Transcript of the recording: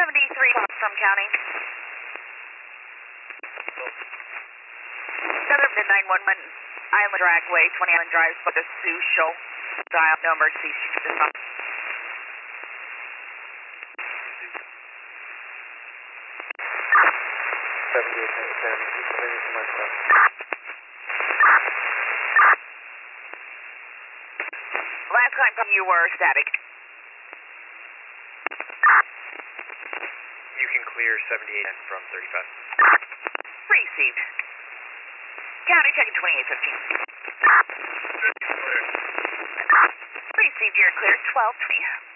from county. Another mid 911 Island Dragway, 20 Island Drive, but the Sioux Show. Dial, no emergency. Last time you were static. You can clear 78 from 35. Received. County checking 2815. Received, you're clear 1220.